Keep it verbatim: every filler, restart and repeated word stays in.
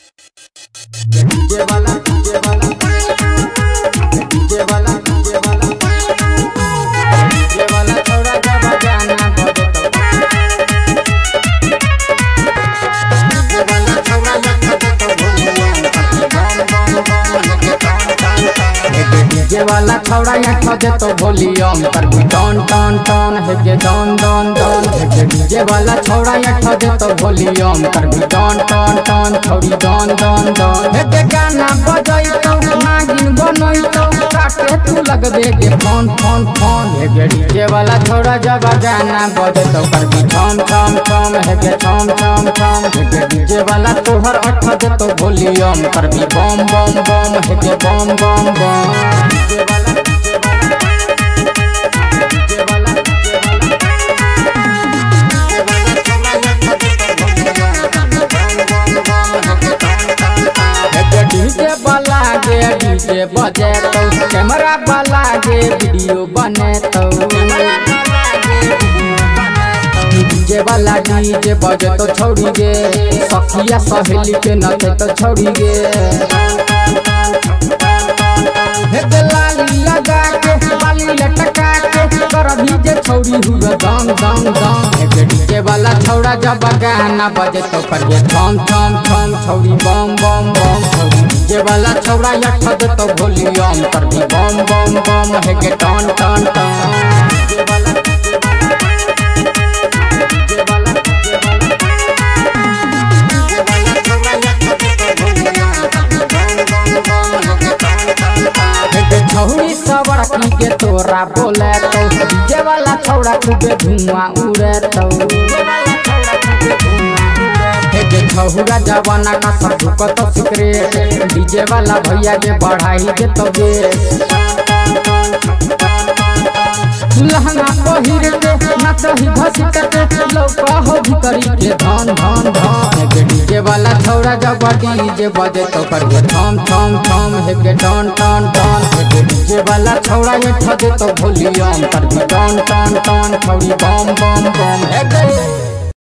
DJ वाला DJ वाला DJ वाला डीजे वाला डीजे वाला थोड़ा जब गाना बजे तो डीजे वाला थोड़ा जब बजे तो भूलिया बम बम बम लगे टन टन टन डीजे वाला थोड़ा या बजे तो वॉल्यूम पर भी टन टन टन है के डन डन डन डीजे वाला थोड़ा या बजे तो वॉल्यूम पर भी टन टन टन थोड़ी डन डन डन है के गाना बजाई तो नागिन बनई तो काटे तू लगबे के फोन फोन फोन है के डीजे वाला थोड़ा जब गाना बजे तो पर भी थम थम थम है के थम थम थम है के डीजे वाला तोहर अठ बजे तो वॉल्यूम पर भी बम बम बम है के बम बम बम डीजे वाला डीजे वाला डीजे वाला डीजे वाला गे डीजे बजे तो कैमरा वाला गे वीडियो बने तो डीजे वाला डीजे बजे तो छोड़ी गे सखिया सहेली के नचे तो छोड़ी गे लाली लगा के बाली लटका के कर डीजे छोड़ी हुआ दम दम दम डीजे वाला छौड़ा जब गाना बजे तो करिए थम थम थम छौड़ी बम बम बम डीजे वाला छौड़ा या खद तो वॉल्यूम पर भी बम बम बम है के टन टन टन डीजे वाला डीजे वाला छौड़ी सबर की के तोरा बोले तो डीजे वाला छौड़ा खूबे धुआं उड़े तो छौड़ा जवाना का सब दुखत सिक्रेट डीजे वाला भैया के बढ़ाई के तो लहंगा पहिर के नचही घसीट के लौका हो भीतरी के धन धन धन डीजे वाला छौड़ा जब डीजे बजे तो करिए थम थम थम है के टन टन टन डीजे वाला छौड़ा ये ठजे तो वॉल्यूम पर भी टन टन टन छौड़ी बम बम बम है गए।